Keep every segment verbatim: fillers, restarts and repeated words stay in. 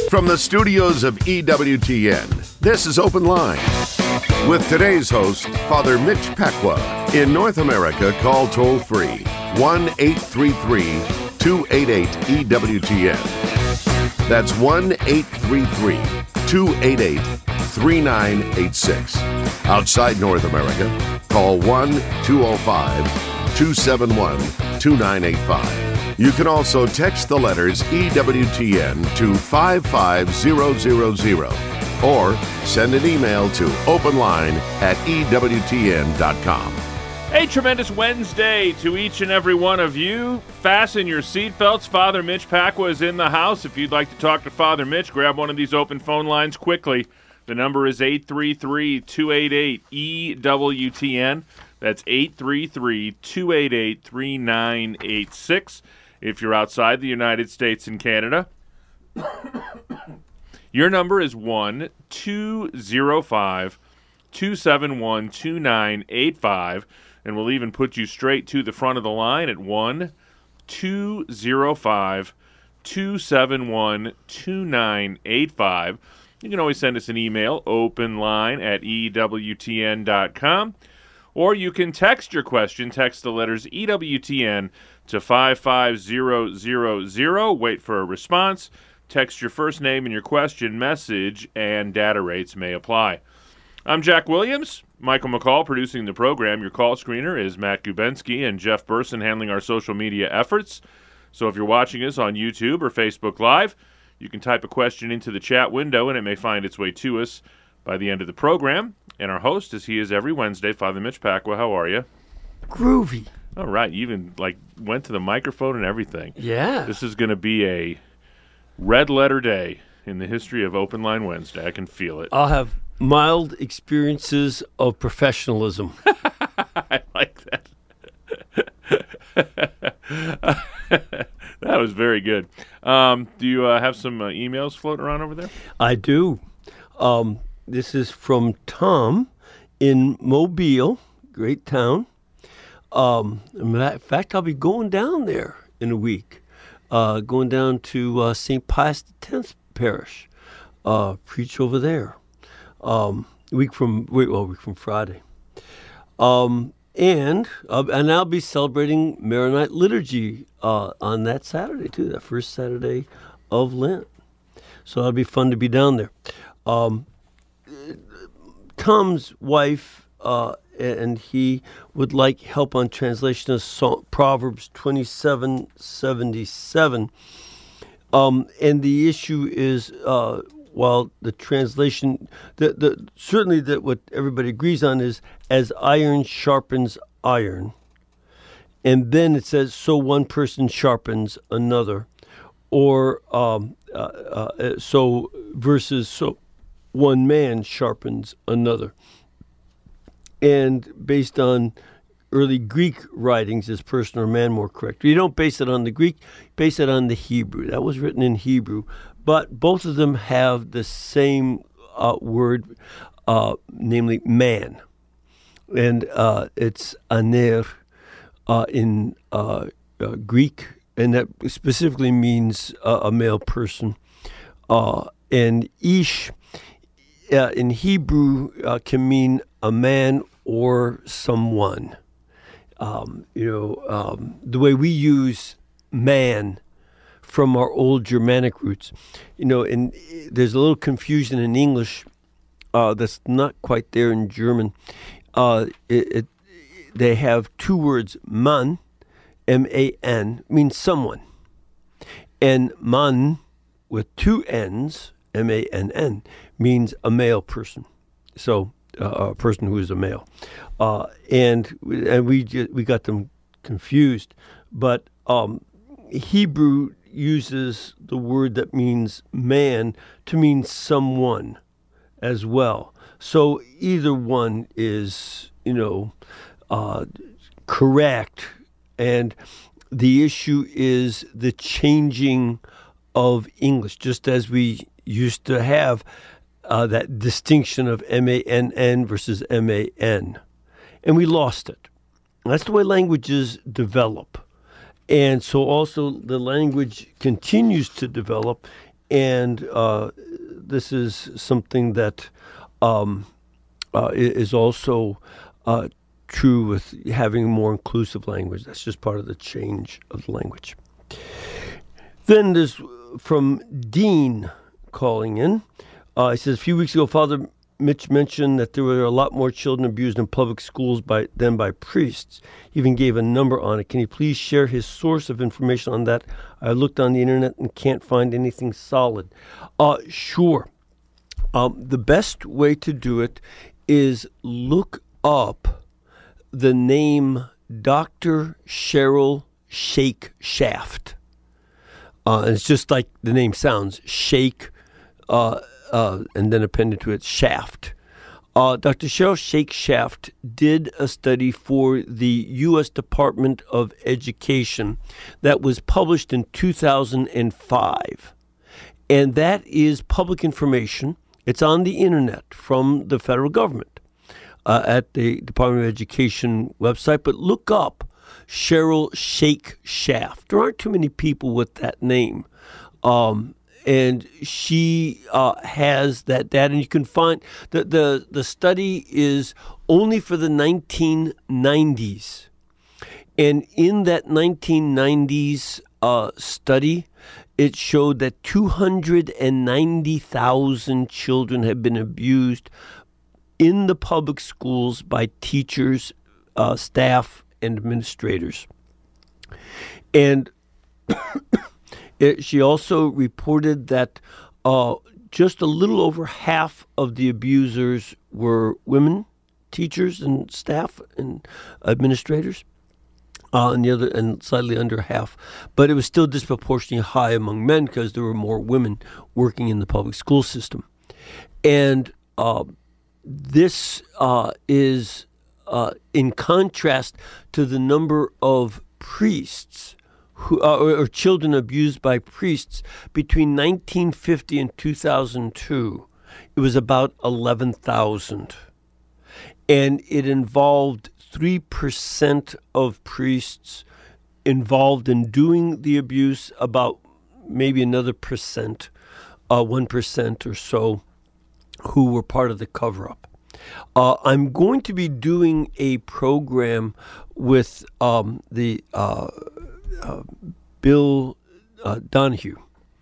From the studios of E W T N, this is Open Line. With today's host, Father Mitch Pacwa. In North America, call toll-free one eight three three, two eight eight, E W T N. That's one eight three three, two eight eight, three nine eight six. Outside North America, call one two zero five, two seven one, two nine eight five. You can also text the letters E W T N to five five zero zero zero or send an email to openline at E W T N dot com. A tremendous Wednesday to each and every one of you. Fasten your seatbelts. Father Mitch Pacwa is in the house. If you'd like to talk to Father Mitch, grab one of these open phone lines quickly. The number is eight three three, two eight eight, E W T N. That's eight three three, two eight eight, three nine eight six. If you're outside the United States and Canada, your number is one two zero five, two seven one, two nine eight five, and we'll even put you straight to the front of the line at one two zero five, two seven one, two nine eight five. You can always send us an email, openline at E W T N dot com, or you can text your question. Text the letters E W T N to five five zero zero zero. Wait for a response. Text your first name and your question, message, and data rates may apply. I'm Jack Williams. Michael McCall producing the program. Your call screener is Matt Gubensky, and Jeff Burson handling our social media efforts. So if you're watching us on YouTube or Facebook Live, you can type a question into the chat window, and it may find its way to us by the end of the program. And our host, as he is every Wednesday, Father Mitch Pacwa. How are you? Groovy. All right. You even like went to the microphone and everything. Yeah. This is going to be a red letter day in the history of Open Line Wednesday. I can feel it. I'll have mild experiences of professionalism. I like that. That was very good. Um, do you uh, have some uh, emails floating around over there? I do. Um, this is from Tom in Mobile, great town. Um, in fact, I'll be going down there in a week, uh, going down to uh, Saint Pius X Parish, uh, preach over there. Um, a week from wait, well, a week from Friday, um, and uh, and I'll be celebrating Maronite liturgy uh, on that Saturday too, that first Saturday of Lent. So it'll be fun to be down there. Um, Tom's wife. Uh, and he would like help on translation of Psalm, Proverbs twenty-seven seventy-seven. Um, and the issue is, uh, while the translation, the, the certainly that what everybody agrees on is, as iron sharpens iron. And then it says, so one person sharpens another. Or, um, uh, uh, so versus, so one man sharpens another. And based on early Greek writings, is person or man more correct? You don't base it on the Greek, base it on the Hebrew. That was written in Hebrew. But both of them have the same uh, word, uh, namely man. And uh, it's aner uh, in uh, uh, Greek, and that specifically means uh, a male person. Uh, and ish uh, in Hebrew uh, can mean a man or someone. Um, you know, um, the way we use man from our old Germanic roots, you know, and there's a little confusion in English uh, that's not quite there in German. Uh, it, it, they have two words, man, M A N, means someone, and man with two N's, M A N N, means a male person. So uh, a person who is a male, uh, and and we just, we got them confused. But um, Hebrew uses the word that means man to mean someone as well. So either one is, you know, uh, correct. And the issue is the changing of English, just as we used to have uh, that distinction of M A N N versus M A N. And we lost it. That's the way languages develop. And so also the language continues to develop and uh, this is something that um, uh, is also uh, true with having a more inclusive language. That's just part of the change of the language. Then there's from Dean calling in. Uh, he says, a few weeks ago, Father Mitch mentioned that there were a lot more children abused in public schools by than by priests. He even gave a number on it. Can you please share his source of information on that? I looked on the internet and can't find anything solid. Uh, sure. Um, the best way to do it is look up the name Doctor Cheryl Shakeshaft. Uh, and it's just like the name sounds, Shake, uh, uh, and then appended to it, Shaft. Uh, Doctor Cheryl Shakeshaft did a study for the U S Department of Education that was published in two thousand five. And that is public information. It's on the internet from the federal government uh, at the Department of Education website. But look up Cheryl Shakeshaft. There aren't too many people with that name. Um, and she uh, has that data. And you can find the, the, the study is only for the nineteen nineties. And in that nineteen nineties uh, study, it showed that two hundred ninety thousand children have been abused in the public schools by teachers, uh, staff, and administrators. And it, she also reported that uh, just a little over half of the abusers were women teachers and staff and administrators. Uh, and the other, and slightly under half, but it was still disproportionately high among men because there were more women working in the public school system. And uh, this uh, is uh, in contrast to the number of priests who uh, or, or children abused by priests between nineteen fifty and two thousand two. It was about eleven thousand, and it involved three percent of priests involved in doing the abuse, about maybe another percent, uh, one percent or so, who were part of the cover-up. Uh, I'm going to be doing a program with um, the uh, uh, Bill uh, Donahue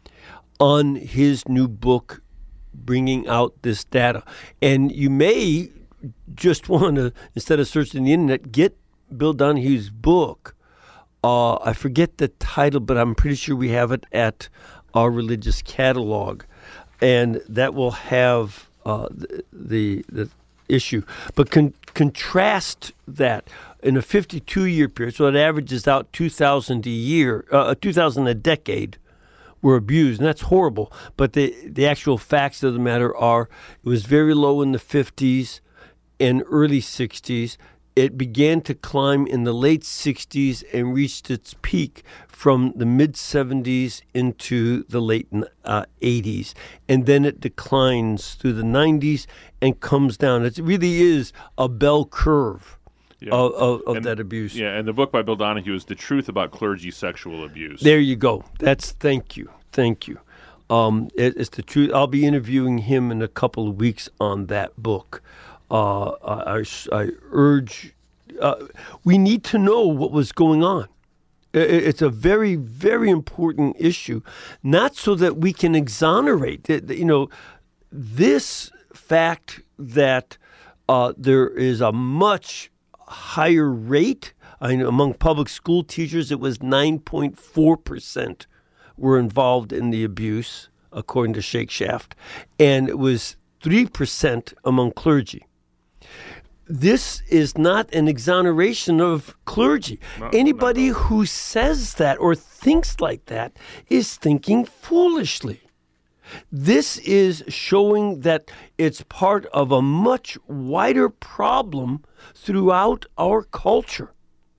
on his new book, bringing out this data. And you may just want to, instead of searching the internet, get Bill Donahue's book. Uh, I forget the title, but I'm pretty sure we have it at our religious catalog, and that will have uh, the, the the issue. But con- contrast that in a fifty-two year period, so it averages out two thousand a year, uh, two thousand a decade were abused, and that's horrible. But the the actual facts of the matter are, it was very low in the fifties. In early sixties, it began to climb in the late sixties and reached its peak from the mid seventies into the late uh, eighties. And then it declines through the nineties and comes down. It really is a bell curve yeah. of, of, of and, that abuse. Yeah, and the book by Bill Donahue is The Truth About Clergy Sexual Abuse. There you go. That's thank you. Thank you. Um, it, it's the truth. I'll be interviewing him in a couple of weeks on that book. Uh, I, I urge, uh, we need to know what was going on. It's a very, very important issue, not so that we can exonerate. You know, this fact that uh, there is a much higher rate, I mean, among public school teachers, it was nine point four percent were involved in the abuse, according to Shakeshaft, and it was three percent among clergy. This is not an exoneration of clergy. No, Anybody no, no. who says that or thinks like that is thinking foolishly. This is showing that it's part of a much wider problem throughout our culture.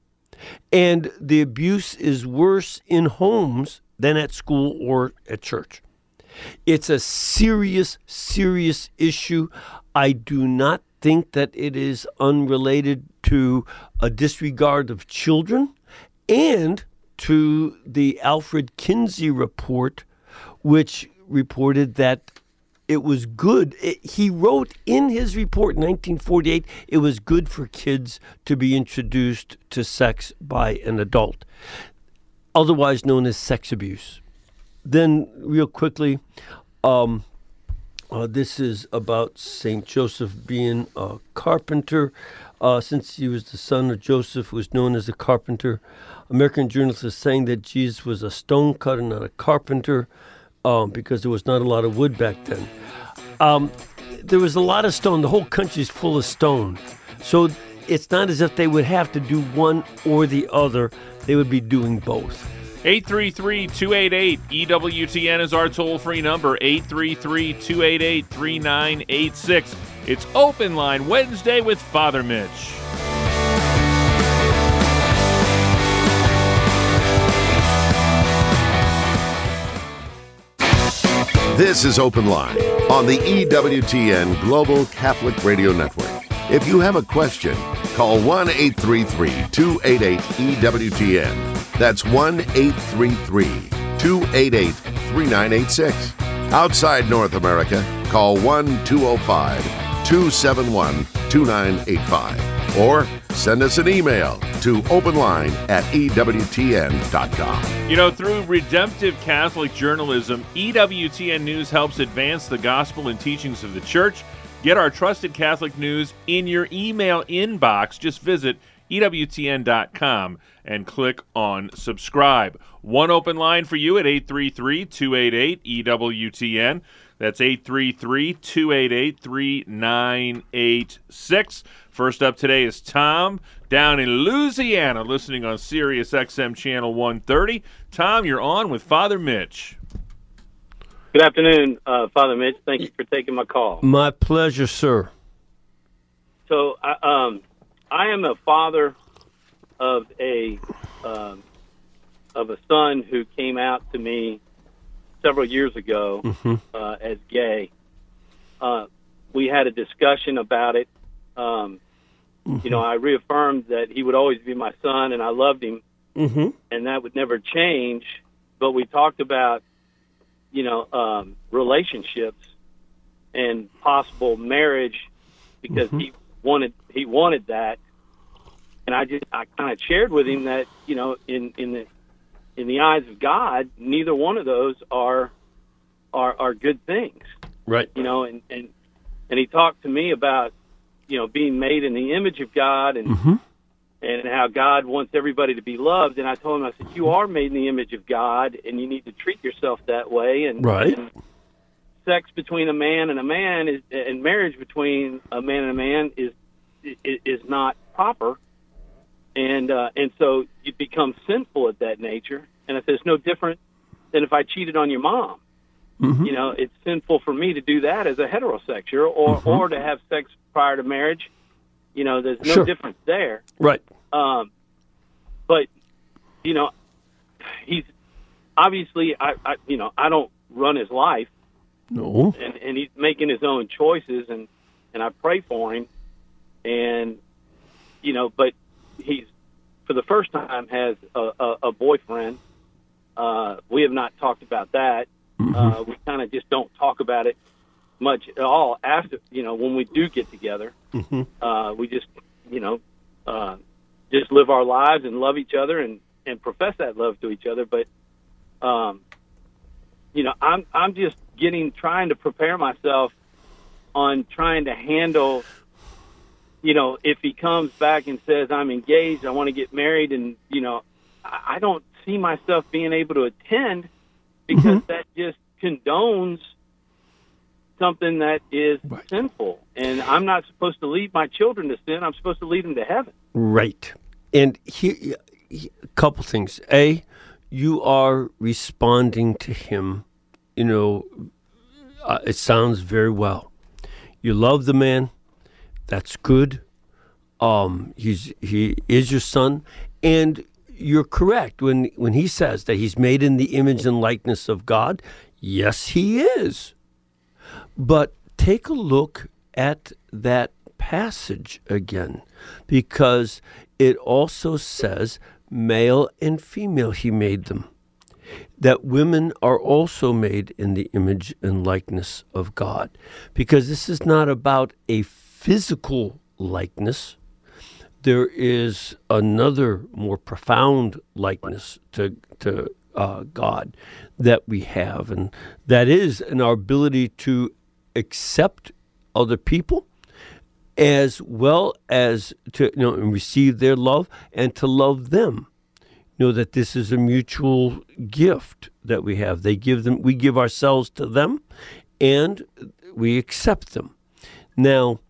And the abuse is worse in homes than at school or at church. It's a serious, serious issue. I do not think that it is unrelated to a disregard of children and to the Alfred Kinsey report, which reported that it was good. It, he wrote in his report in nineteen forty-eight, it was good for kids to be introduced to sex by an adult, otherwise known as sex abuse. Then, real quickly, um, uh, this is about Saint Joseph being a carpenter. Uh, since he was the son of Joseph, who was known as a carpenter, American journalists are saying that Jesus was a stone cutter, not a carpenter, um, because there was not a lot of wood back then. Um, there was a lot of stone. The whole country is full of stone. So it's not as if they would have to do one or the other. They would be doing both. eight three three, two eight eight, E W T N is our toll-free number, eight three three, two eight eight, three nine eight six. It's Open Line Wednesday with Father Mitch. This is Open Line on the E W T N Global Catholic Radio Network. If you have a question, call one eight three three, two eight eight, E W T N. That's one eight three three, two eight eight, three nine eight six. Outside North America, call one two zero five, two seven one, two nine eight five. Or send us an email to openline at E W T N dot com. You know, through redemptive Catholic journalism, E W T N News helps advance the gospel and teachings of the Church. Get our trusted Catholic news in your email inbox. Just visit E W T N dot com and click on subscribe. One open line for you at eight three three, two eight eight, E W T N. That's eight three three, two eight eight, three nine eight six. First up today is Tom down in Louisiana, listening on Sirius X M Channel one thirty. Tom, you're on with Father Mitch. Good afternoon, uh, Father Mitch. Thank you for taking my call. My pleasure, sir. So, I, um, I am a father of a um, of a son who came out to me several years ago mm-hmm. uh, as gay. Uh, we had a discussion about it. Um, mm-hmm. You know, I reaffirmed that he would always be my son, and I loved him, mm-hmm. and that would never change. But we talked about, you know, um, relationships and possible marriage because mm-hmm. he wanted he wanted that, and I just I kind of shared with him that, you know, in in the in the eyes of God, neither one of those are are are good things, right? You know, and and and he talked to me about, you know, being made in the image of God and. Mm-hmm. And how God wants everybody to be loved. And I told him, I said, you are made in the image of God, and you need to treat yourself that way. And, right. and sex between a man and a man is, and marriage between a man and a man is is, is not proper. And uh, and so you become sinful at that nature. And if it's no different than if I cheated on your mom, mm-hmm. you know, it's sinful for me to do that as a heterosexual, or mm-hmm. or or to have sex prior to marriage. You know, there's no sure. difference there. Right. Um, but, you know, he's obviously, I, I, you know, I don't run his life. No. And, and he's making his own choices, and, and I pray for him. And, you know, but he's, for the first time, has a, a, a boyfriend. Uh, we have not talked about that. Mm-hmm. Uh, we kind of just don't talk about it much at all after, you know, when we do get together. Mm-hmm. Uh, we just, you know, uh, just live our lives and love each other and, and profess that love to each other. But, um, you know, I'm I'm just getting, trying to prepare myself on trying to handle, you know, if he comes back and says, I'm engaged, I want to get married, and, you know, I, I don't see myself being able to attend because mm-hmm. that just condones something that is right. sinful. And I'm not supposed to lead my children to sin. I'm supposed to lead them to heaven. Right. And he, he, a couple things. A, you are responding to him, you know, uh, it sounds very well. You love the man. That's good. Um, he's he is your son. And you're correct when, when he says that he's made in the image and likeness of God. Yes, he is. But take a look at that passage again, because it also says male and female he made them. that women are also made in the image and likeness of God, because this is not about a physical likeness. There is another more profound likeness to to uh, God that we have, and that is in our ability to accept other people, as well as to you know receive their love and to love them. Know that this is a mutual gift that we have. They give them, we give ourselves to them, and we accept them. Now,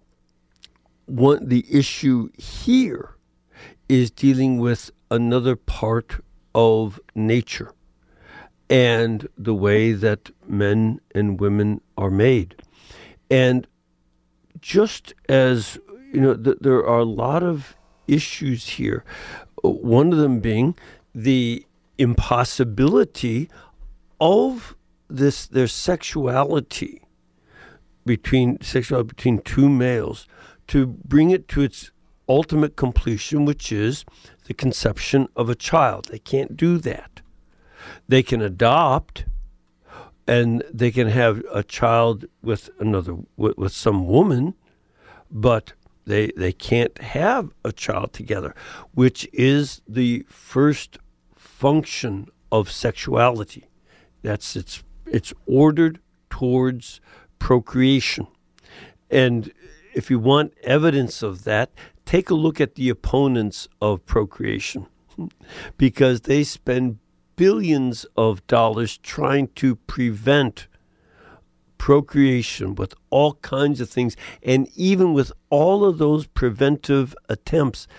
one the issue here is dealing with another part of nature and the way that men and women are made. And just as, you know, th- there are a lot of issues here, one of them being the impossibility of this, their sexuality between sexuality between two males, to bring it to its ultimate completion, which is the conception of a child. They can't do that. They can adopt, and they can have a child with another with, with some woman, but they they can't have a child together, which is the first function of sexuality. That's it's it's ordered towards procreation. And if you want evidence of that, take a look at the opponents of procreation, because they spend billions of dollars trying to prevent procreation with all kinds of things. And even with all of those preventive attempts,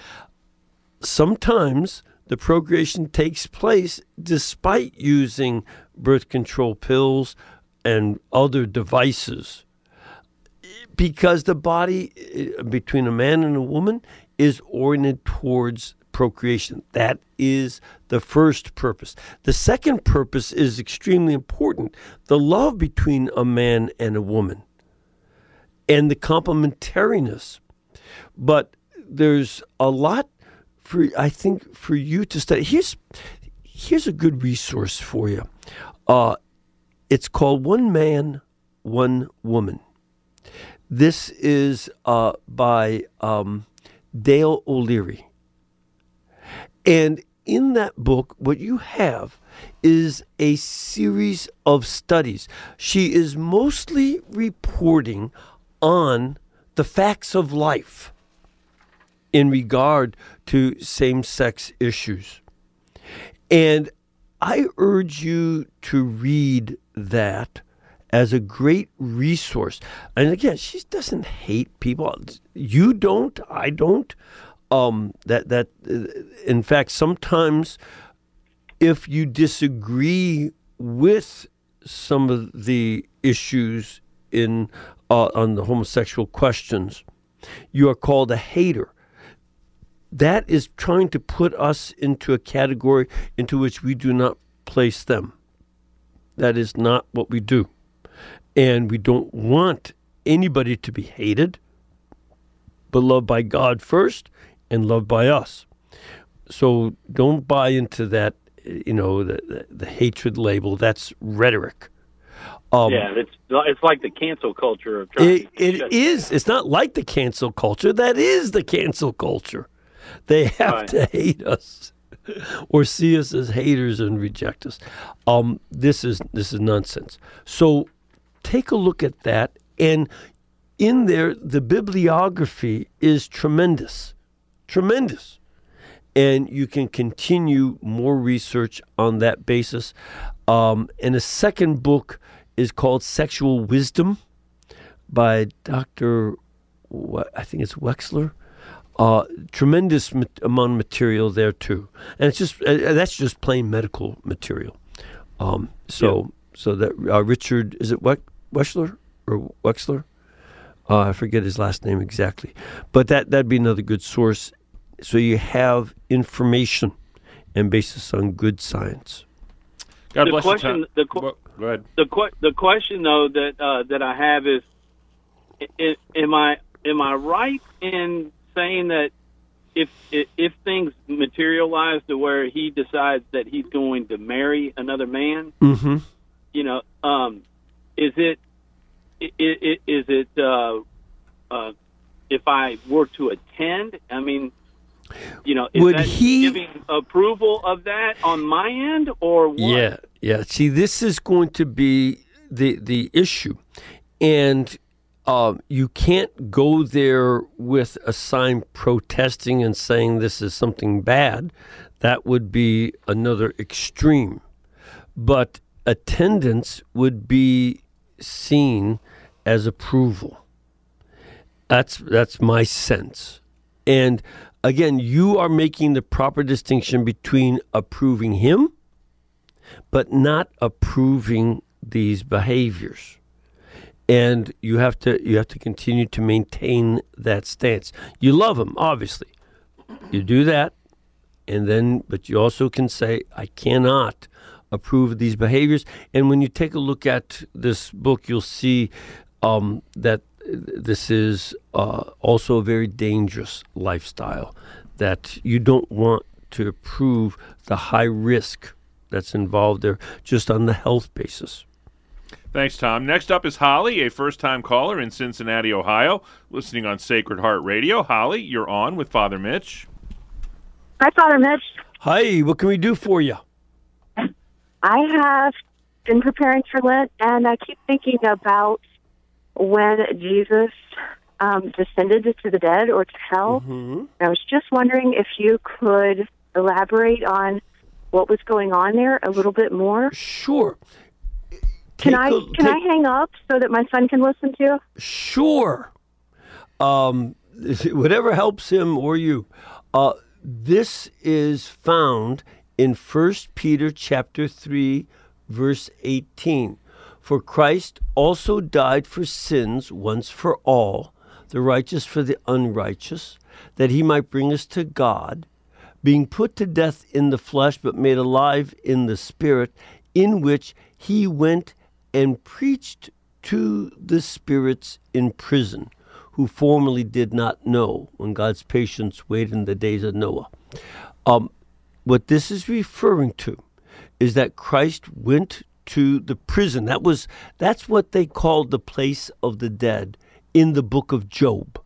sometimes the procreation takes place despite using birth control pills and other devices, because the body between a man and a woman is oriented towards procreation. That is the first purpose. The second purpose is extremely important: the love between a man and a woman and the complementariness. But there's a lot for, I think, for you to study. Here's here's a good resource for you. Uh, it's called One Man, One Woman. This is uh, by um, Dale O'Leary. And in that book, what you have is a series of studies. She is mostly reporting on the facts of life in regard to same-sex issues. And I urge you to read that as a great resource. And again, she doesn't hate people. You don't, I don't. Um, that that in fact, sometimes if you disagree with some of the issues in uh, on the homosexual questions, you are called a hater. That is trying to put us into a category into which we do not place them. That is not what we do. And we don't want anybody to be hated, but loved by God first and loved by us. So don't buy into that, you know, the, the, the hatred label. That's rhetoric. Um, yeah, it's it's like the cancel culture of trying. It, it is. It's not like the cancel culture. That is the cancel culture. They have right. to hate us or see us as haters and reject us. Um, this is this is nonsense. So take a look at that, and in there, the bibliography is tremendous, tremendous, and you can continue more research on that basis. Um, and a second book is called Sexual Wisdom by Doctor I think it's Wexler. Uh, tremendous mat- amount of material there too, and it's just uh, that's just plain medical material. Um, so yeah. so that uh, Richard, is it We- Wexler or Wexler? Uh, I forget his last name exactly, but that that'd be another good source. So you have information and basis on good science. God the bless question, you. the qu- Go ahead. The que- the question though that uh, that I have is, I- am I am I right in saying that if, if if things materialize to where he decides that he's going to marry another man, Mm-hmm. you know, um, is it is it, is it uh, uh, if I were to attend? I mean, you know, is Would that he- giving approval of that on my end, or what? Yeah, yeah. See, this is going to be the the issue, and um, you can't go there with a sign protesting and saying this is something bad. That would be another extreme. But attendance would be seen as approval. That's that's my sense. And again, you are making the proper distinction between approving him, but not approving these behaviors. And you have to you have to continue to maintain that stance. You love him, obviously. You do that, and then but you also can say, I cannot approve of these behaviors. And when you take a look at this book, you'll see um, that this is uh, also a very dangerous lifestyle, that you don't want to approve the high risk that's involved there just on the health basis. Thanks, Tom. Next up is Holly, a first-time caller in Cincinnati, Ohio, listening on Sacred Heart Radio. Holly, you're on with Father Mitch. Hi, Father Mitch. Hi, what can we do for you? I have been preparing for Lent, and I keep thinking about when Jesus um, descended to the dead or to hell. Mm-hmm. I was just wondering if you could elaborate on what was going on there a little bit more. Sure. Can Take I a- can take- I hang up so that my son can listen to? Sure. Um, whatever helps him or you. Uh, this is found in First Peter chapter three, verse eighteen. For Christ also died for sins once for all, the righteous for the unrighteous, that he might bring us to God, being put to death in the flesh, but made alive in the spirit, in which he went and preached to the spirits in prison, who formerly did not know, when God's patience waited in the days of Noah. Um, what this is referring to is that Christ went to the prison. That was that's what they called the place of the dead in the book of Job.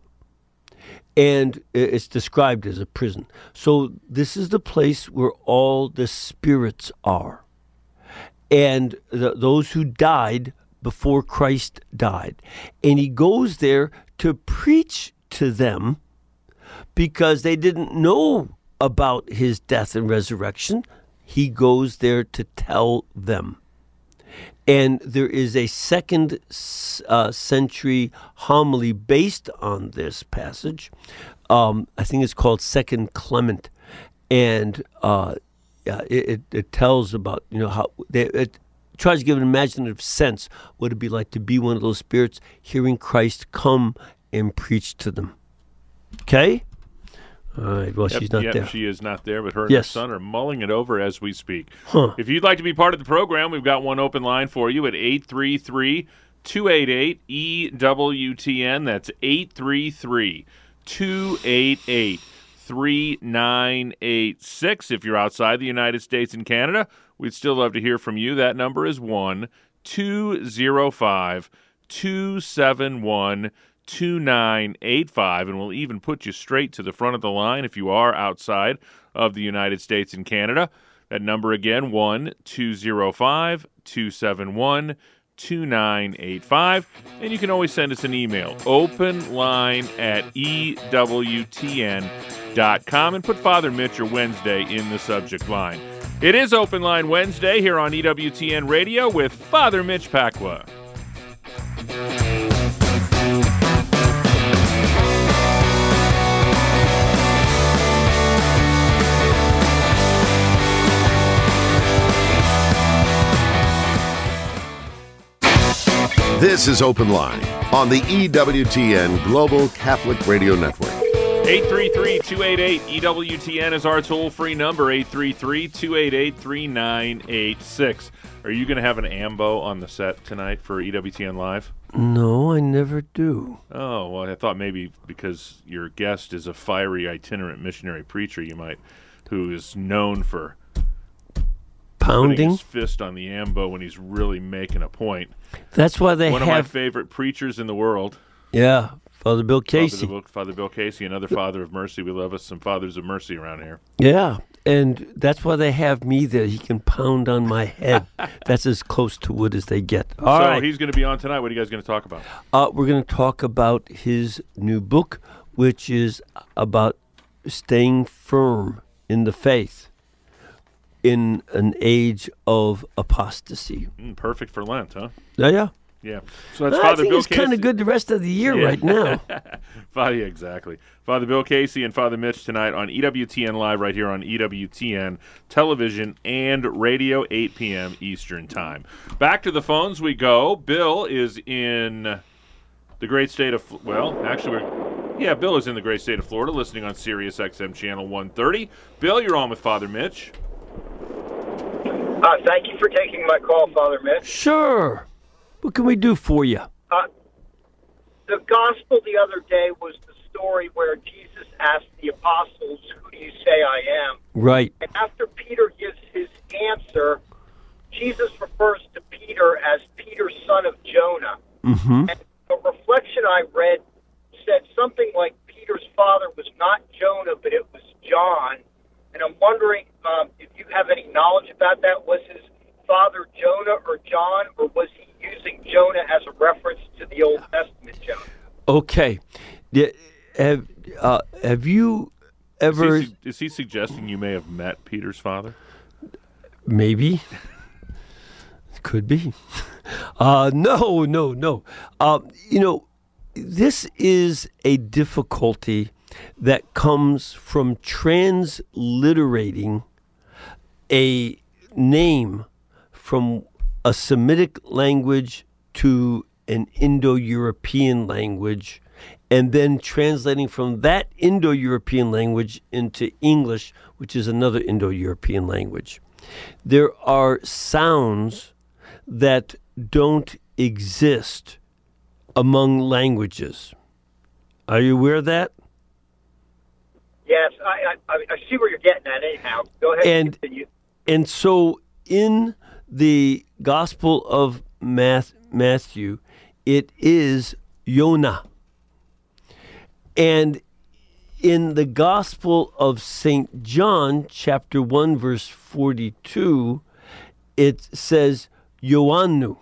And it's described as a prison. So this is the place where all the spirits are. And the, those who died before Christ died. And he goes there to preach to them because they didn't know about his death and resurrection. He goes there to tell them. And there is a second uh, century homily based on this passage. Um, I think it's called Second Clement. And uh, yeah, it, it, it tells about, you know, how they, it tries to give an imaginative sense what it'd be like to be one of those spirits hearing Christ come and preach to them. Okay? All right, well, Yep, she's not yep, there. she is not there, but her and Yes. her son are mulling it over as we speak. Huh. If you'd like to be part of the program, we've got one open line for you at eight three three, two eight eight, E W T N. That's eight three three, two eight eight, three nine eight six. If you're outside the United States and Canada, we'd still love to hear from you. That number is one two zero five, two seven one, two nine eight five, and we'll even put you straight to the front of the line if you are outside of the United States and Canada. That number again, one two zero five, two seven one, two nine eight five, and you can always send us an email, openline at E W T N dot com, and put Father Mitch or Wednesday in the subject line. It is Open Line Wednesday here on E W T N Radio with Father Mitch Pacwa. This is Open Line on the E W T N Global Catholic Radio Network. eight three three, two eight eight, E W T N is our toll-free number, eight three three, two eight eight, three nine eight six. Are you going to have an ambo on the set tonight for E W T N Live? No, I never do. Oh, well, I thought maybe because your guest is a fiery itinerant missionary preacher, you might, who is known for putting Pounding? his fist on the ambo when he's really making a point. That's why they One have... of my favorite preachers in the world. Yeah, Father Bill Casey. Father, Father Bill Casey, another father of mercy. We love us some fathers of mercy around here. Yeah, and that's why they have me there. He can pound on my head. That's as close to wood as they get. All so right. he's going to be on tonight. What are you guys going to talk about? Uh, we're going to talk about his new book, which is about staying firm in the faith in an age of apostasy. Mm, perfect for Lent, huh? Yeah, yeah. Yeah. So that's I Father think Bill it's Casey. kind of good the rest of the year Yeah. right now. Father, yeah, exactly. Father Bill Casey and Father Mitch tonight on E W T N Live right here on E W T N Television and Radio, eight p.m. Eastern Time. Back to the phones we go. Bill is in the great state of, well, actually, we're, yeah, Bill is in the great state of Florida listening on Sirius X M Channel one thirty. Bill, you're on with Father Mitch. Uh, thank you for taking my call, Father Mitch. Sure. What can we do for you? Uh, the gospel the other day was the story where Jesus asked the apostles, "Who do you say I am?" Right. And after Peter gives his answer, Jesus refers to Peter as Peter, son of Jonah. Mm-hmm. And a reflection I read said something like Peter's father was not Jonah, but it was John. And I'm wondering um, if you have any knowledge about that. Was his father Jonah or John, or was he using Jonah as a reference to the Old Testament Jonah? Okay. Yeah, have, uh, have you ever... Is he, is he suggesting you may have met Peter's father? Maybe. Could be. Uh, no, no, no. Uh, you know, this is a difficulty that comes from transliterating a name from a Semitic language to an Indo-European language, and then translating from that Indo-European language into English, which is another Indo-European language. There are sounds that don't exist among languages. Are you aware of that? Yes, I, I, I see where you're getting at anyhow. Go ahead and, And- continue. And so in the Gospel of Math, Matthew, it is Yonah. And in the Gospel of Saint John, chapter one, verse forty-two, it says Ioannou.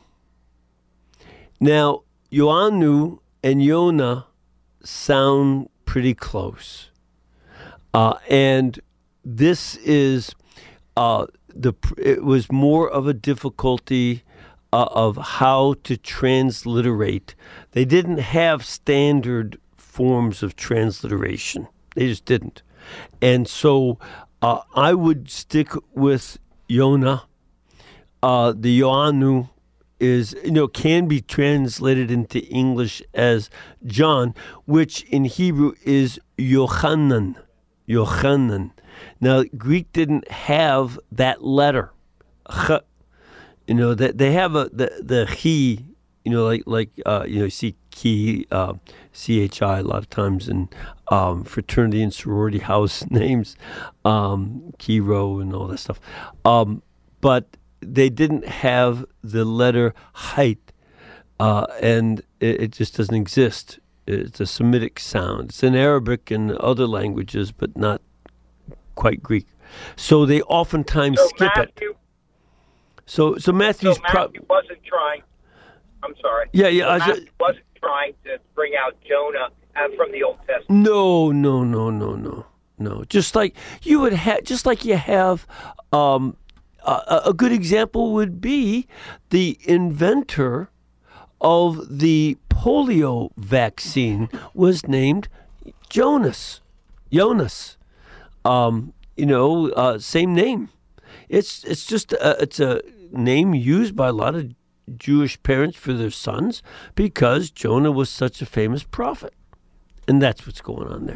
Now, Ioannou and Yonah sound pretty close. Uh, and this is uh, the. It was more of a difficulty uh, of how to transliterate. They didn't have standard forms of transliteration. They just didn't. And so uh, I would stick with Yonah. Uh, the Ioannou is, you know, can be translated into English as John, which in Hebrew is Yochanan. Yochanan. Now, Greek didn't have that letter. Ch. You know, that they have a the the chi. You know, like like uh, you know, you see chi, uh, C H I a lot of times in um, fraternity and sorority house names, um, Kiro and all that stuff. Um, but they didn't have the letter height, uh, and it, it just doesn't exist. It's a Semitic sound. It's in Arabic and other languages, but not quite Greek. So they oftentimes So skip Matthew, it. So so Matthew's so pro- Matthew wasn't trying. I'm sorry. yeah yeah. So I was- Matthew wasn't trying to bring out Jonah uh, from the Old Testament. No, no, no, no, no, no. Just like you would have, just like you have, um, a, a good example would be the inventor of the polio vaccine was named Jonas. Jonas. Um, you know, uh, same name. It's it's just a, it's a name used by a lot of Jewish parents for their sons because Jonah was such a famous prophet. And that's what's going on there.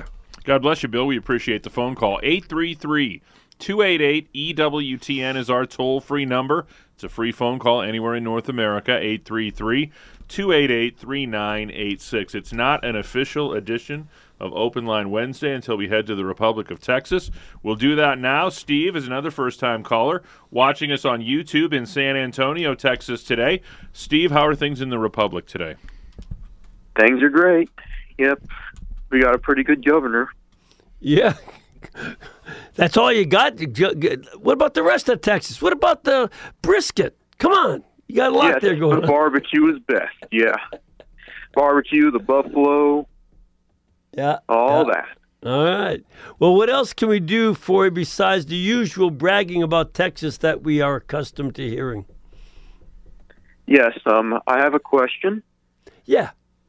God bless you, Bill. We appreciate the phone call. eight three three, two eight eight, E W T N is our toll-free number. It's a free phone call anywhere in North America, eight three three, two eight eight, three nine eight six. It's not an official edition of Open Line Wednesday until we head to the Republic of Texas. We'll do that now. Steve is another first-time caller watching us on YouTube in San Antonio, Texas today. Steve, how are things in the Republic today? Things are great. Yep. We got a pretty good governor. Yeah. That's all you got? What about the rest of Texas? What about the brisket? Come on. You got a lot yeah, there going the on. Barbecue is best, yeah. Barbecue, the buffalo, yeah, all yeah. that. All right. Well, what else can we do for you besides the usual bragging about Texas that we are accustomed to hearing? Yes, um, I have a question. Yeah.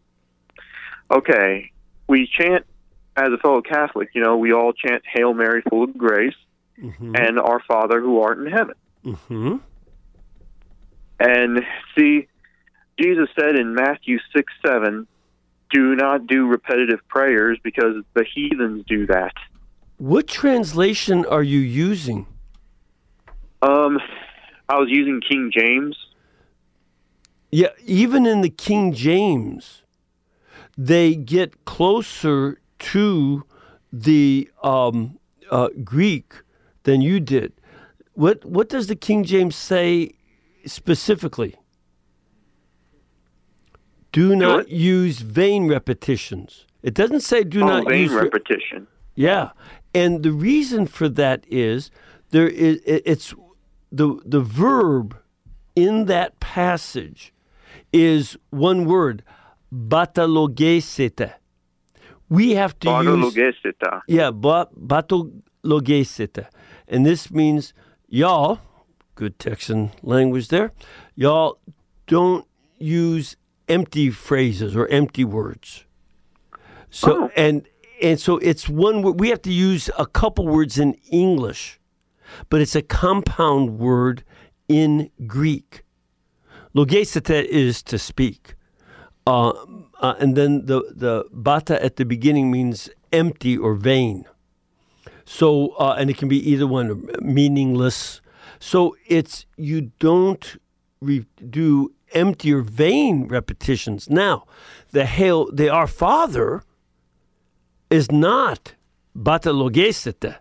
Okay. We chant, as a fellow Catholic, you know, we all chant Hail Mary, full of grace, mm-hmm. and Our Father who art in heaven. Mm-hmm. And see, Jesus said in Matthew six seven, do not do repetitive prayers because the heathens do that. What translation are you using? Um, I was using King James. Yeah, even in the King James, they get closer to the um, uh, Greek than you did. What what does the King James say specifically? Do not what? use vain repetitions. It doesn't say do oh, not vain use repetition. Yeah, and the reason for that is there is it's the the verb in that passage is one word, batalogesete. We have to use yeah, ba, batalogesete, and this means y'all, good Texan language there, y'all don't use empty phrases or empty words. So oh. and and so it's one word. We have to use a couple words in English, but it's a compound word in Greek. Logesete is to speak, uh, uh, and then the the bata at the beginning means empty or vain. So uh, and it can be either one, meaningless. So it's you don't re- do empty or vain repetitions. Now, the hail, the Our Father is not batalogesete.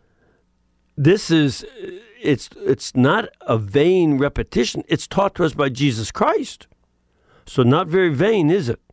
This is, it's it's not a vain repetition. It's taught to us by Jesus Christ. So not very vain, is it?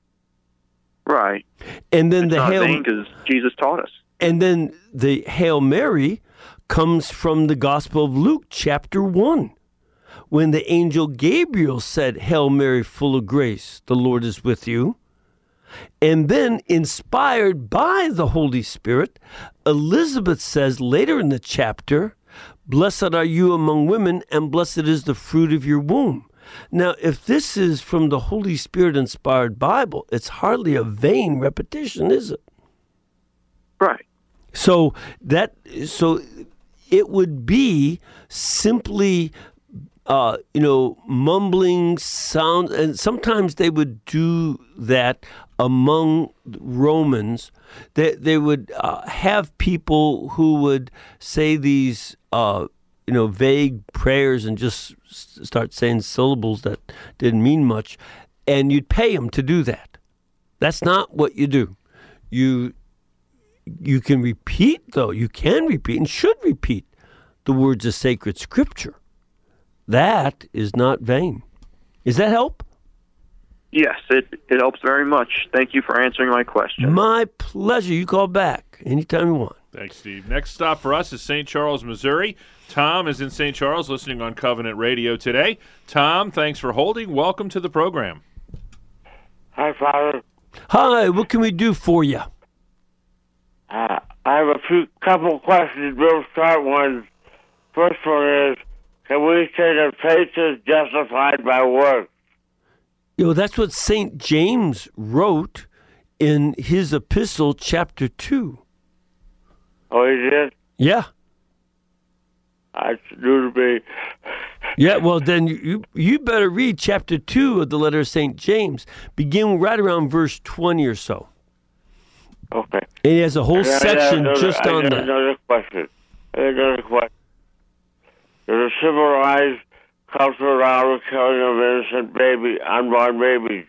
Right. And then it's the not Hail, vain because Jesus taught us. And then the Hail Mary comes from the Gospel of Luke, chapter one. When the angel Gabriel said, Hail Mary, full of grace, the Lord is with you. And then, inspired by the Holy Spirit, Elizabeth says later in the chapter, Blessed are you among women, and blessed is the fruit of your womb. Now, if this is from the Holy Spirit-inspired Bible, it's hardly a vain repetition, is it? Right. So that so it would be simply Uh, you know, mumbling sound, and sometimes they would do that among Romans. They they would uh, have people who would say these, uh, you know, vague prayers and just start saying syllables that didn't mean much, and you'd pay them to do that. That's not what you do. You you can repeat, though. You can repeat and should repeat the words of sacred Scripture. That is not vain. Does that help? Yes, it, it helps very much. Thank you for answering my question. My pleasure. You call back anytime you want. Thanks, Steve. Next stop for us is Saint Charles, Missouri. Tom is in Saint Charles listening on Covenant Radio today. Tom, thanks for holding. Welcome to the program. Hi, Father. Hi, what can we do for you? Uh, I have a few couple questions, real short ones. First one is, can we say that faith is justified by works? You know, that's what Saint James wrote in his epistle, chapter two. Oh, he did? Yeah. That's new to me. Yeah, well, then you you better read chapter two of the letter of Saint James. Begin right around verse twenty or so. Okay. And he has a whole And I have section another- just I on have that. Another question. I have Another question. There's a civilized culture around the killing of innocent baby, unborn babies.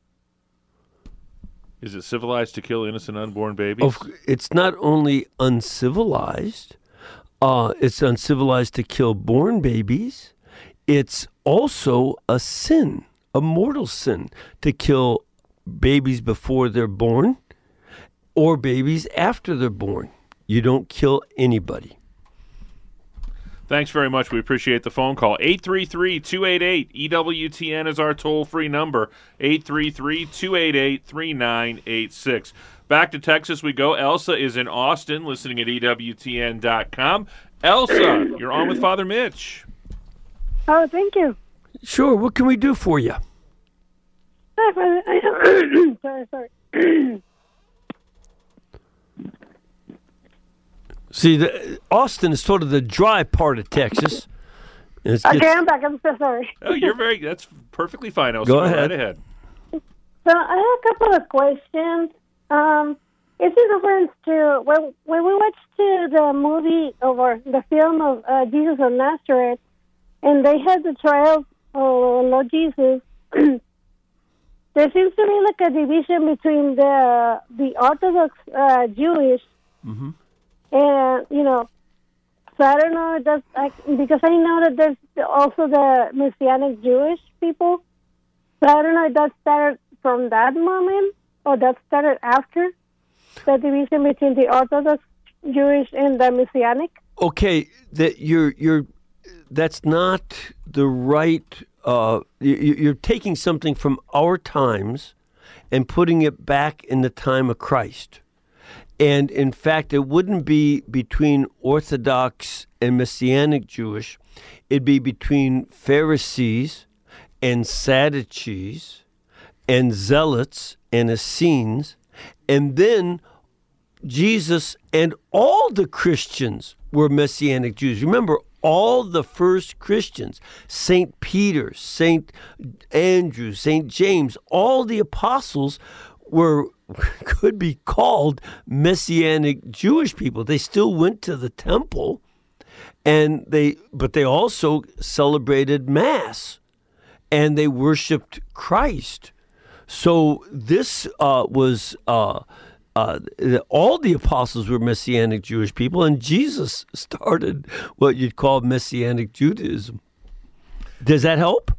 Is it civilized to kill innocent unborn babies? Of, it's not only uncivilized, uh, it's uncivilized to kill born babies. It's also a sin, a mortal sin, to kill babies before they're born or babies after they're born. You don't kill anybody. Thanks very much. We appreciate the phone call. eight three three, two eight eight, E W T N is our toll-free number. eight three three, two eight eight, three nine eight six. Back to Texas we go. Elsa is in Austin, listening at E W T N dot com. Elsa, you're on with Father Mitch. Oh, thank you. Sure, what can we do for you? Hi, Father. I- sorry, sorry. See, the, Austin is sort of the dry part of Texas. It's, Okay, it's- I'm back. I'm so sorry. Oh, you're very, that's perfectly fine, Elsa. Go Right ahead. ahead. So I have a couple of questions. Um, it's in reference to when when we watched uh, the movie or the film of uh, Jesus of Nazareth, and they had the trial of Lord Jesus. There seems to be like a division between the the Orthodox uh, Jewish, Mhm. and you know, so I don't know if that's I, because I know that there's also the Messianic Jewish people. So I don't know if that started from that moment or that started after the division between the Orthodox Jewish and the Messianic. Okay, that you're you're that's not the right. Uh, you, you're taking something from our times and putting it back in the time of Christ. And in fact, it wouldn't be between Orthodox and Messianic Jewish. It'd be between Pharisees and Sadducees and Zealots and Essenes. And then Jesus and all the Christians were Messianic Jews. Remember, all the first Christians, Saint Peter, Saint Andrew, Saint James, all the apostles were could be called Messianic Jewish people. They still went to the temple, and they but they also celebrated Mass, and they worshipped Christ. So this uh, was uh, uh, all the apostles were Messianic Jewish people, and Jesus started what you'd call Messianic Judaism. Does that help?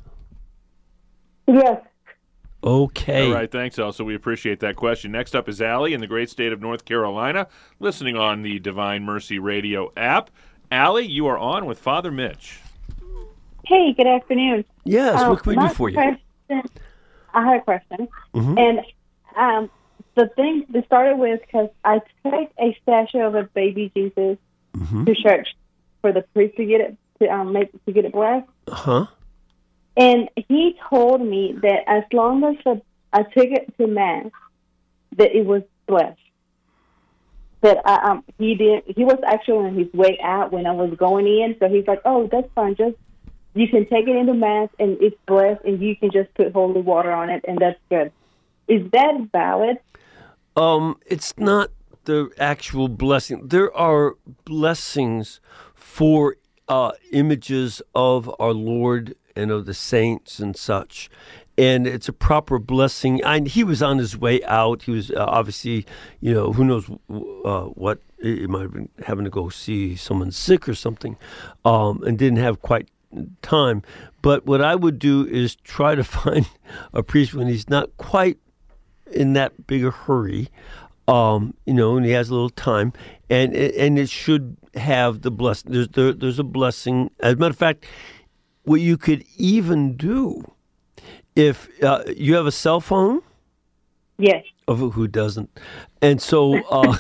Yes. Okay. All right, thanks, Elsa. We appreciate that question. Next up is Allie in the great state of North Carolina, listening on the Divine Mercy Radio app. Allie, you are on with Father Mitch. Hey, good afternoon. Yes, Uh, what can we do my for you? question- I had a question. Mhm. And um, the thing that started with, because I took a statue of a baby Jesus Mhm. to church for the priest to get it, to um, make to get it blessed. Huh? And he told me that as long as the, I took it to Mass, that it was blessed. That I, um, he did. He was actually on his way out when I was going in, so he's like, "Oh, that's fine. Just you can take it into Mass, and it's blessed, and you can just put holy water on it, and that's good." Is that valid? Um, it's not the actual blessing. There are blessings for uh, images of our Lord and of the saints and such. And it's a proper blessing. And he was on his way out. He was uh, obviously, you know, who knows uh, what. He might have been having to go see someone sick or something, um, and didn't have quite time. But what I would do is try to find a priest when he's not quite in that big a hurry, um, you know, and he has a little time, and and it should have the blessing. There's there, there's a blessing. As a matter of fact, what you could even do if uh, you have a cell phone. Yes. Of who doesn't? And so, uh,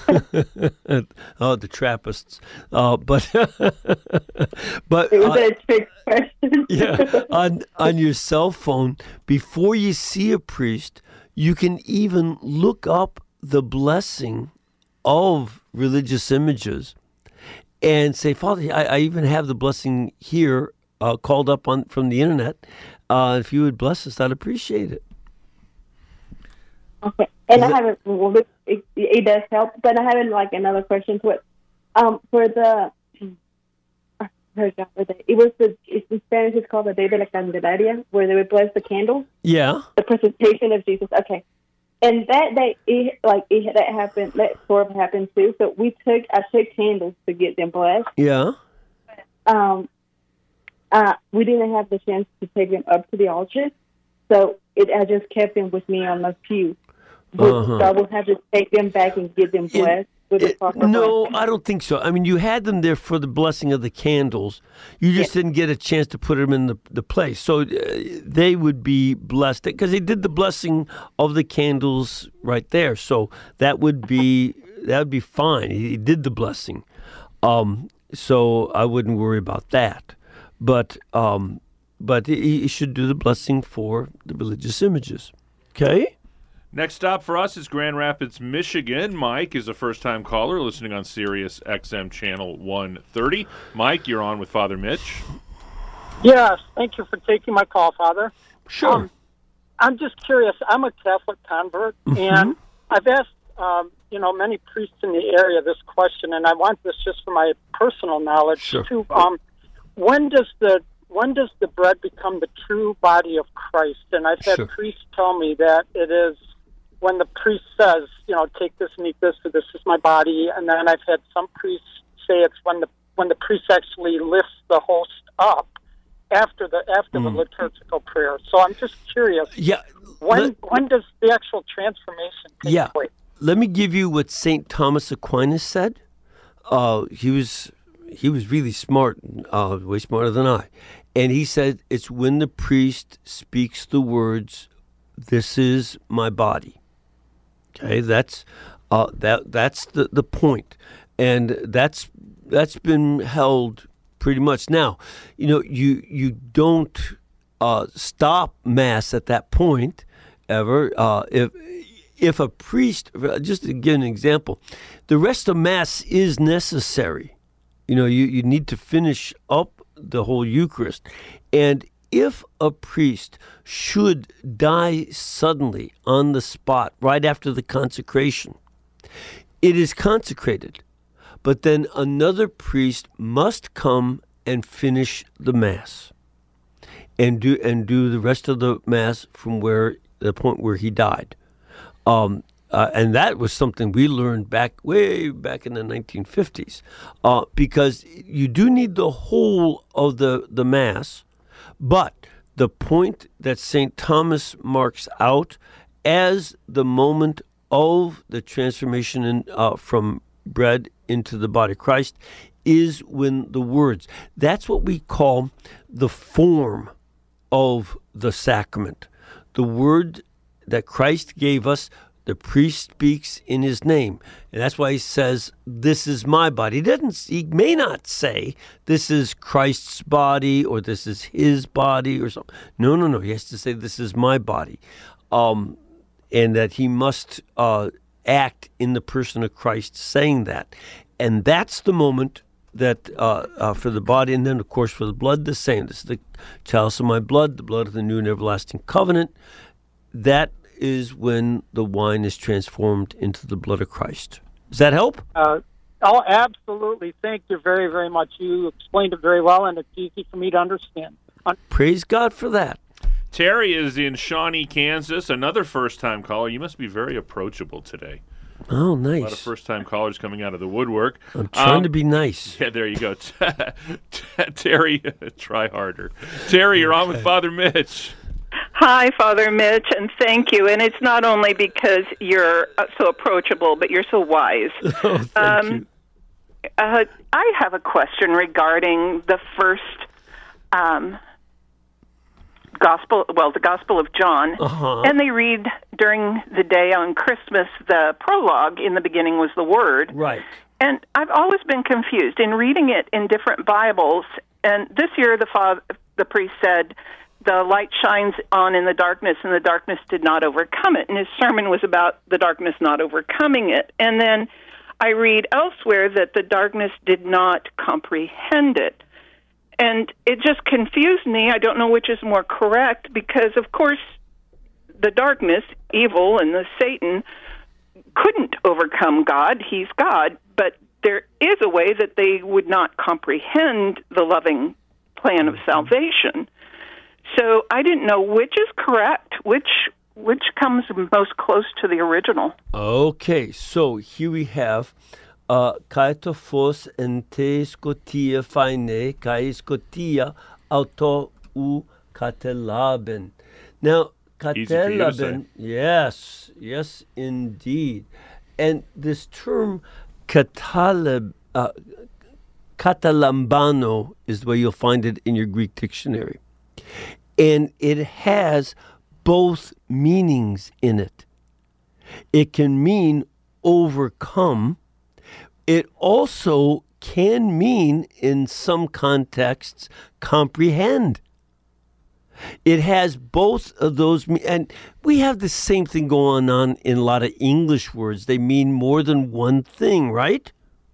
oh, the Trappists. Uh, but, but It was uh, a trick question. yeah, on on your cell phone, before you see a priest, you can even look up the blessing of religious images, and say, Father, I, I even have the blessing here, uh, called up on from the internet. Uh, if you would bless us, I'd appreciate it. Okay, and Is I it- haven't. Well, it, it, it does help, but I haven't like another question to it. Um, for the, I forgot what the- it was the it's in Spanish. It's called the Day de la Candelaria, where they would bless the candles. Yeah. The presentation of Jesus. Okay, and that day, it like it that happened. That sort of happened too. So we took I took candles to get them blessed. Yeah. Um, uh, we didn't have the chance to take them up to the altar, so it I just kept them with me on the pew. Would- Uh-huh. So I will have to take them back and get them blessed with the proper No, blessing. I don't think so. I mean, you had them there for the blessing of the candles. You just didn't get a chance to put them in the, the place. So uh, they would be blessed because they did the blessing of the candles right there. So that would be that would be fine. He did the blessing. Um, so I wouldn't worry about that. But um, but he, he should do the blessing for the religious images. Okay? Next stop for us is Grand Rapids, Michigan. Mike is a first-time caller listening on Sirius X M Channel one thirty. Mike, you're on with Father Mitch. Yes, thank you for taking my call, Father. Sure. Um, I'm just curious. I'm a Catholic convert, Mm-hmm. and I've asked, um, you know, many priests in the area this question, and I want this just for my personal knowledge Sure. too. Um, when does the when does the bread become the true body of Christ? And I've had Sure. priests tell me that it is when the priest says, you know, take this and eat this, for this is my body. And then I've had some priests say it's when the when the priest actually lifts the host up after the after the liturgical prayer. So I'm just curious. Yeah. When let- when does the actual transformation take Yeah. place? Let me give you what Saint Thomas Aquinas said. Uh, he was he was really smart, uh, way smarter than I. And he said it's when the priest speaks the words, "This is my body." Okay, that's uh, that that's the, the point, and that's that's been held pretty much. Now, you know, you you don't uh, stop Mass at that point ever. Uh, if if a priest, just to give an example, the rest of Mass is necessary. You know, you, you need to finish up the whole Eucharist. And if a priest should die suddenly on the spot right after the consecration, it is consecrated. But then another priest must come and finish the Mass and do and do the rest of the Mass from where the point where he died. Um, uh, and that was something we learned back way back in the nineteen fifties, uh, because you do need the whole of the, the Mass, but the point that Saint Thomas marks out as the moment of the transformation in, uh, from bread into the body of Christ is when the words, that's what we call the form of the sacrament. The word that Christ gave us, the priest speaks in his name. And that's why he says, this is my body. He doesn't, he may not say, this is Christ's body or this is his body or something. No, no, no. He has to say, this is my body. Um, and that he must uh, act in the person of Christ saying that. And that's the moment that uh, uh, for the body, and then, of course, for the blood, the same. This is the chalice of my blood, the blood of the new and everlasting covenant. That is when the wine is transformed into the blood of Christ. Does that help? Uh, oh, absolutely. Thank you very, very much. You explained it very well, and it's easy for me to understand. Praise God for that. Terry is in Shawnee, Kansas, another first-time caller. You must be very approachable today. Oh, A lot of nice. first-time callers coming out of the woodwork. I'm trying Um, to be nice. Yeah, there you go. Terry, try harder. Terry, you're on with Father Mitch. Hi, Father Mitch, and thank you. And it's not only because you're uh, so approachable, but you're so wise. Oh, thank Um, you. Uh, I have a question regarding the first um, gospel, well, the Gospel of John. Uh-huh. And they read during the day on Christmas, the prologue, in the beginning was the Word. Right. And I've always been confused in reading it in different Bibles. And this year, the father, the priest said, the light shines on in the darkness, and the darkness did not overcome it. And his sermon was about the darkness not overcoming it. And then I read elsewhere that the darkness did not comprehend it. And it just confused me. I don't know which is more correct, because, of course, the darkness, evil, and the Satan couldn't overcome God. He's God, but there is a way that they would not comprehend the loving plan of salvation. So I didn't know which is correct, which which comes most close to the original. Okay, so here we have uh, kai to phos en te scotia faine, kai scotia auto u katelaben. Now, katelaben, yes, yes, indeed. And this term kataleb, uh, katalambano is the way you'll find it in your Greek dictionary. And it has both meanings in it. It can mean overcome. It also can mean, in some contexts, comprehend. It has both of those, and we have the same thing going on in a lot of English words. They mean more than one thing, right?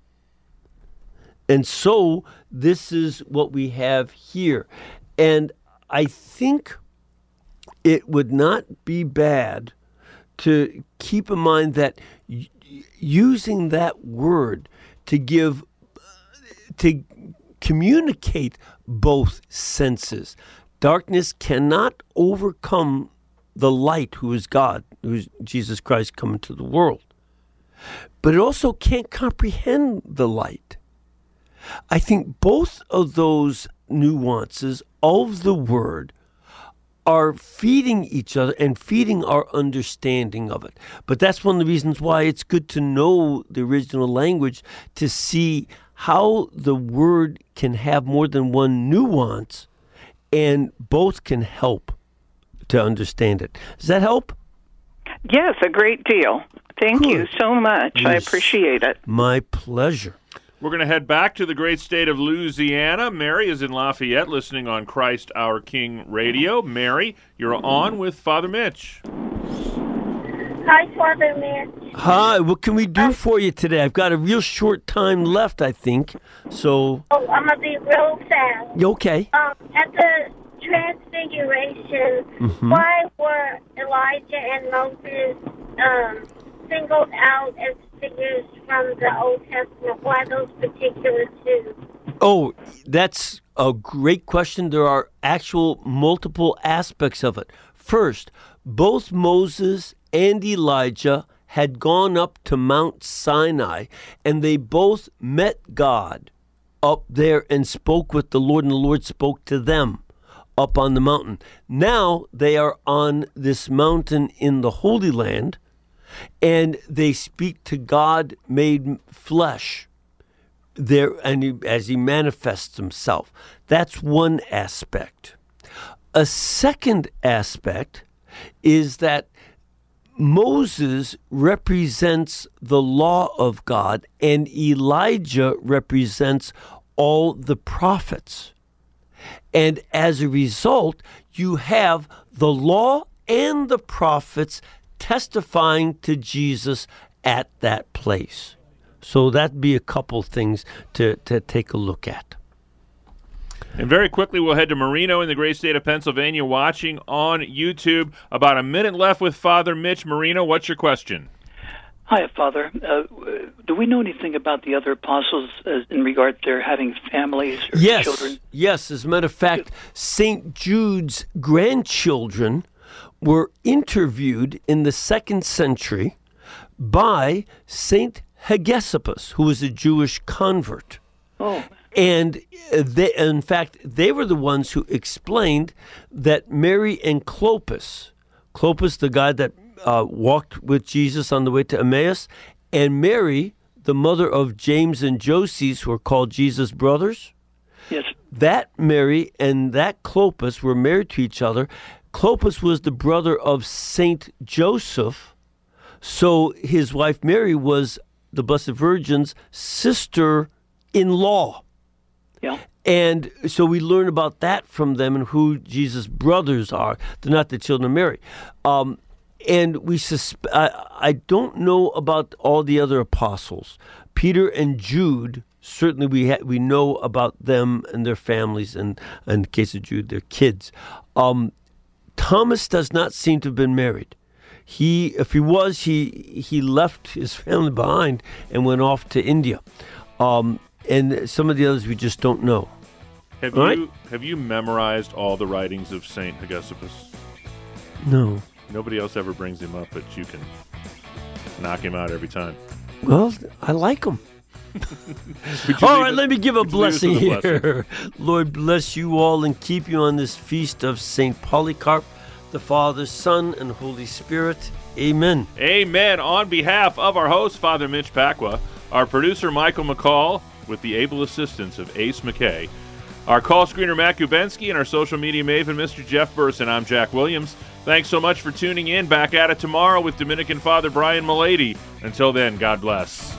And so this is what we have here. And I think it would not be bad to keep in mind that y- using that word to give, to communicate both senses. Darkness cannot overcome the light, who is God, who is Jesus Christ come into the world. But it also can't comprehend the light. I think both of those nuances of the word are feeding each other and feeding our understanding of it. But that's one of the reasons why it's good to know the original language, to see how the word can have more than one nuance, and both can help to understand it. Does that help? Yes, a great deal. Thank Good. you so much. Yes. I appreciate it. My pleasure. We're going to head back to the great state of Louisiana. Mary is in Lafayette listening on Christ Our King Radio. Mary, you're on with Father Mitch. Hi, Father Mitch. Hi, what can we do for you today? I've got a real short time left, I think. So. Oh, I'm going to be real fast. Okay. Um, at the Transfiguration, mm-hmm. why were Elijah and Moses um, singled out as figures from the Old Testament? Why those particular two? Oh, that's a great question. There are actual multiple aspects of it. First, both Moses and Elijah had gone up to Mount Sinai, and they both met God up there and spoke with the Lord, and the Lord spoke to them up on the mountain. Now they are on this mountain in the Holy Land, and they speak to God made flesh there, and he, as he manifests himself. That's one aspect. A second aspect is that Moses represents the law of God, and Elijah represents all the prophets. And as a result, you have the law and the prophets testifying to Jesus at that place. So that'd be a couple things to, to take a look at. And very quickly, we'll head to Marino in the great state of Pennsylvania, watching on YouTube. About a minute left with Father Mitch. Marino, what's your question? Hi, Father. Uh, do we know anything about the other apostles uh, in regard to their having families or yes. children? Yes. As a matter of fact, Saint Jude's grandchildren were interviewed in the second century by Saint Hegesippus, who was a Jewish convert. Oh. And they, in fact, they were the ones who explained that Mary and Clopas, Clopas, the guy that uh, walked with Jesus on the way to Emmaus, and Mary, the mother of James and Joses, who are called Jesus' brothers. Yes. That Mary and that Clopas were married to each other. Clopas was the brother of Saint Joseph, so his wife Mary was the Blessed Virgin's sister-in-law. Yeah. And so we learn about that from them and who Jesus' brothers are. They're not the children of Mary. Um, and we suspe- I, I don't know about all the other apostles. Peter and Jude, certainly we ha- we know about them and their families, and, and in the case of Jude, their kids. Um, Thomas does not seem to have been married. He, if he was, he he left his family behind and went off to India. Um, and some of the others we just don't know. Have All you right? have you memorized all the writings of Saint Hegesippus? No. Nobody else ever brings him up, but you can knock him out every time. Well, I like him. All right, let me give a blessing here. Lord bless you all and keep you on this feast of Saint Polycarp, the Father, Son, and Holy Spirit. Amen. Amen. On behalf of our host, Father Mitch Pacwa, our producer, Michael McCall, with the able assistance of Ace McKay, our call screener, Matt Gubensky, and our social media maven, Mister Jeff Burson. I'm Jack Williams. Thanks so much for tuning in. Back at it tomorrow with Dominican Father Brian Milady. Until then, God bless.